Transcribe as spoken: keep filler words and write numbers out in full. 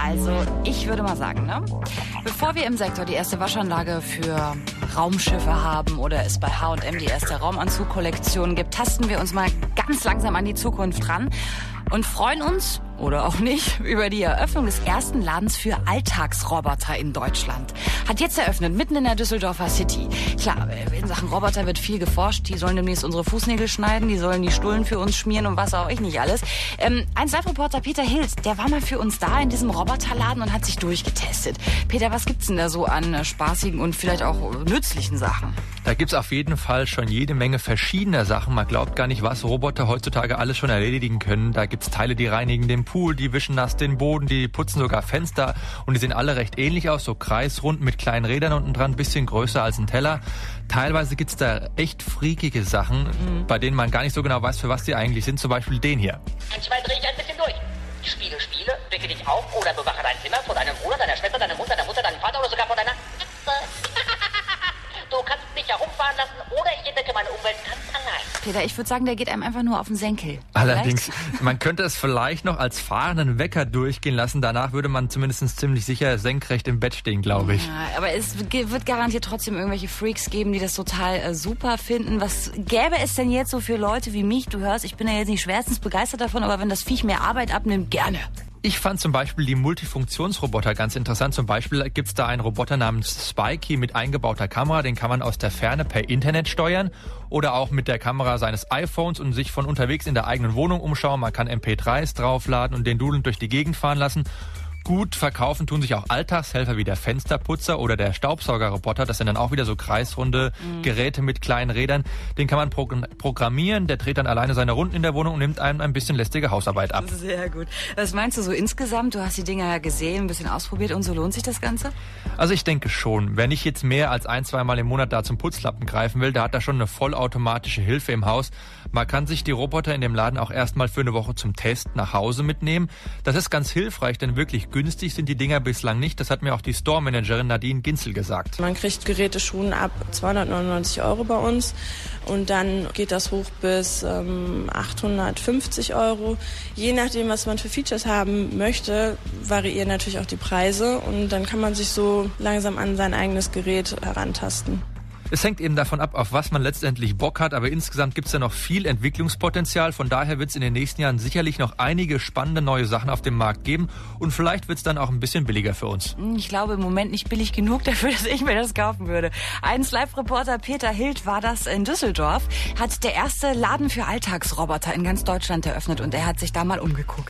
Also, ich würde mal sagen, ne? Bevor wir im Sektor die erste Waschanlage für Raumschiffe haben oder es bei H und M die erste Raumanzugkollektion gibt, tasten wir uns mal ganz langsam an die Zukunft ran und freuen uns, oder auch nicht, über die Eröffnung des ersten Ladens für Alltagsroboter in Deutschland. Hat jetzt eröffnet, mitten in der Düsseldorfer City. Klar, in Sachen Roboter wird viel geforscht. Die sollen demnächst unsere Fußnägel schneiden, die sollen die Stullen für uns schmieren und was auch ich nicht alles. Ähm, ein Live-Reporter Peter Hild, der war mal für uns da in diesem Roboterladen und hat sich durchgetestet. Peter, was gibt's denn da so an äh, spaßigen und vielleicht auch äh, nützlichen Sachen? Da gibt's auf jeden Fall schon jede Menge verschiedener Sachen. Man glaubt gar nicht, was Roboter heutzutage alles schon erledigen können. Da gibt's Teile, die reinigen den Pool, die wischen nass den Boden, die putzen sogar Fenster und die sehen alle recht ähnlich aus, so kreisrund mit kleinen Rädern unten dran, bisschen größer als ein Teller. Teilweise gibt's da echt freakige Sachen, mhm. bei denen man gar nicht so genau weiß, für was die eigentlich sind. Zum Beispiel den hier. Manchmal drehe ich ein bisschen durch. Spiele, Spiele, wecke dich auf oder bewache dein Zimmer vor deinem Bruder, deiner Schwester, deiner Mutter, deiner Mutter, deinem Vater oder sogar vor deiner Katze. Du kannst mich herumfahren lassen oder ich entdecke meine Umwelt ganz allein. Peter, ich würde sagen, der geht einem einfach nur auf den Senkel. Allerdings, vielleicht? Man könnte es vielleicht noch als fahrenden Wecker durchgehen lassen. Danach würde man zumindest ziemlich sicher senkrecht im Bett stehen, glaube ich. Ja, aber es wird garantiert trotzdem irgendwelche Freaks geben, die das total äh, super finden. Was gäbe es denn jetzt so für Leute wie mich? Du hörst, ich bin ja jetzt nicht schwerstens begeistert davon, aber wenn das Viech mehr Arbeit abnimmt, gerne. Ich fand zum Beispiel die Multifunktionsroboter ganz interessant. Zum Beispiel gibt's da einen Roboter namens Spikey mit eingebauter Kamera. Den kann man aus der Ferne per Internet steuern oder auch mit der Kamera seines iPhones und sich von unterwegs in der eigenen Wohnung umschauen. Man kann M P dreis draufladen und den dudelnd durch die Gegend fahren lassen. Gut verkaufen tun sich auch Alltagshelfer wie der Fensterputzer oder der Staubsaugerroboter. Das sind dann auch wieder so kreisrunde mhm. Geräte mit kleinen Rädern. Den kann man progr- programmieren. Der dreht dann alleine seine Runden in der Wohnung und nimmt einem ein bisschen lästige Hausarbeit ab. Sehr gut. Was meinst du so insgesamt? Du hast die Dinger ja gesehen, ein bisschen ausprobiert und so. Lohnt sich das Ganze? Also ich denke schon. Wer nicht jetzt mehr als ein, zwei Mal im Monat da zum Putzlappen greifen will, der hat da schon eine vollautomatische Hilfe im Haus. Man kann sich die Roboter in dem Laden auch erstmal für eine Woche zum Test nach Hause mitnehmen. Das ist ganz hilfreich, denn wirklich günstig sind die Dinger bislang nicht. Das hat mir auch die Store-Managerin Nadine Ginzel gesagt. Man kriegt Geräte schon ab zweihundertneunundneunzig Euro bei uns und dann geht das hoch bis ähm, achthundertfünfzig Euro. Je nachdem, was man für Features haben möchte, variieren natürlich auch die Preise und dann kann man sich so langsam an sein eigenes Gerät herantasten. Es hängt eben davon ab, auf was man letztendlich Bock hat, aber insgesamt gibt's da noch viel Entwicklungspotenzial. Von daher wird's in den nächsten Jahren sicherlich noch einige spannende neue Sachen auf dem Markt geben und vielleicht wird's dann auch ein bisschen billiger für uns. Ich glaube im Moment nicht billig genug dafür, dass ich mir das kaufen würde. Ein Live-Reporter Peter Hild war das in Düsseldorf, hat der erste Laden für Alltagsroboter in ganz Deutschland eröffnet und er hat sich da mal umgeguckt.